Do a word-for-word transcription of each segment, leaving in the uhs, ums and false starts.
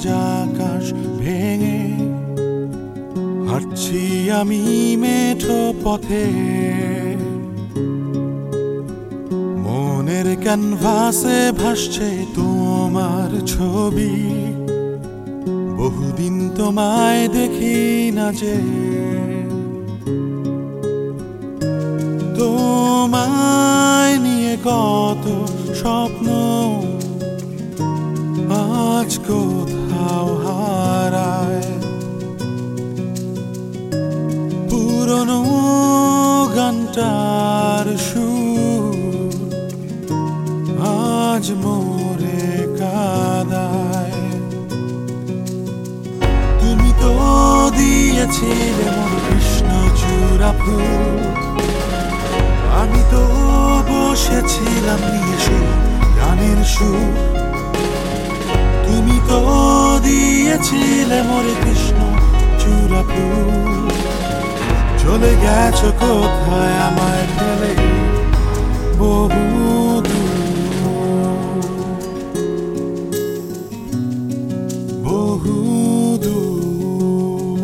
আজ আকাশ ভেঙে হাঁটছি আমি মেঠো পথে, মনের ক্যানভাসে ভাসছে তোমার ছবি। বহুদিন তোমায় দেখি না যে, তোমায় নিয়ে কত স্বপ্ন আজ কোথাও হারায়। পুরনো গানটার সুর আজ মোরে কাদায়। তুমি তো দিয়েছিলে মোর কৃষ্ণচূড়া ফুল, আমি তো বসেছিলাম নিয়ে সেই গানের সুর। তুমি তো দিয়েছিলে মোর কৃষ্ণচূড়া ফুল, চলে গেছো কোথায় আমায় ফেলে বহু দূর, বহু দূর।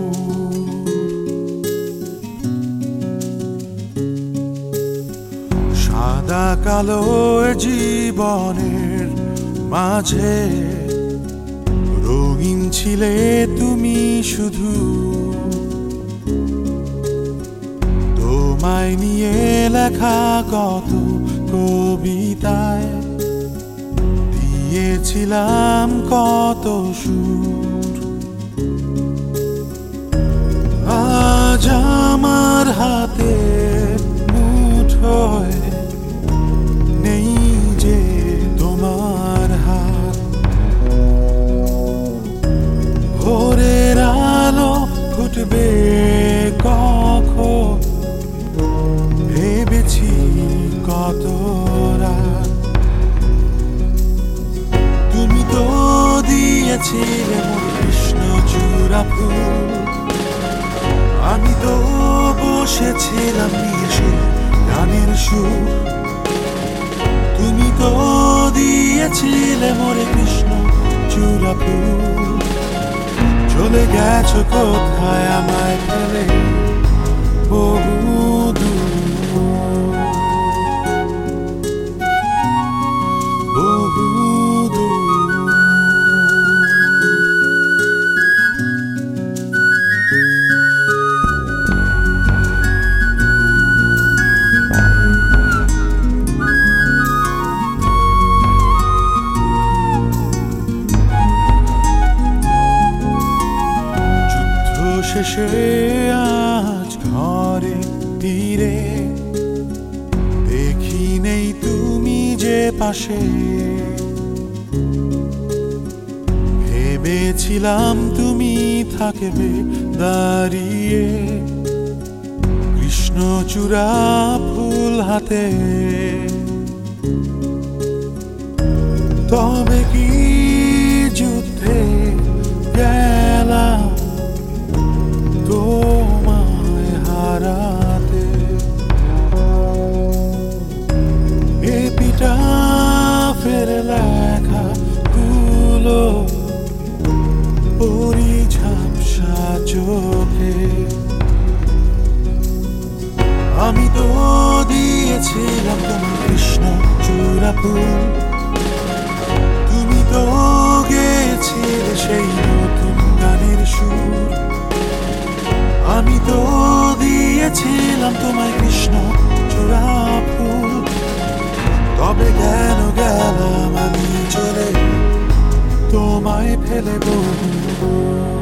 সাদা কালো জীবনের মাঝে রঙিন ছিলে তুমি শুধু, তোমায় নিয়ে লেখা কত কবিতায় দিয়েছিলাম কত সুর। আজ আমার হাতে মুঠোয় নেই যে তোমার হাত। ভোরের আলো ফুটবে কখন ভেবেছি কত রাত। তুমি তো দিয়েছিলে মোর কৃষ্ণচূড়া ফুল, আমি তো বসেছিলাম নিয়ে সেই গানের সুর। তুমি তো দিয়েছিলে মোরে কৃষ্ণচূড়া ফুল, চলে গেছো কোথায় আমায় ফেলে বহু দূর, বহু দূর। শেষে আজ ঘরে তীরে দেখি নেই তুমি যে পাশে। ভেবেছিলাম তুমি থাকবে দাঁড়িয়ে কৃষ্ণচূড়া ফুল হাতে, তবে কি যুদ্ধে গেলাম তোমায় হারাতে। এপিটাফের লেখা গুলো পড়ি ঝাপসা চোখে, আমি তো দিয়েছিলাম তোমার কৃষ্ণচূড়া ফুল। তুমি তো গেয়েছিলে সেই নতুন গানের সুর, আমি তো দিয়েছিলাম তোমায় কৃষ্ণচূড়া ফুল। তবে কেন গেলাম আমি চলে তোমায় ফেলে বহু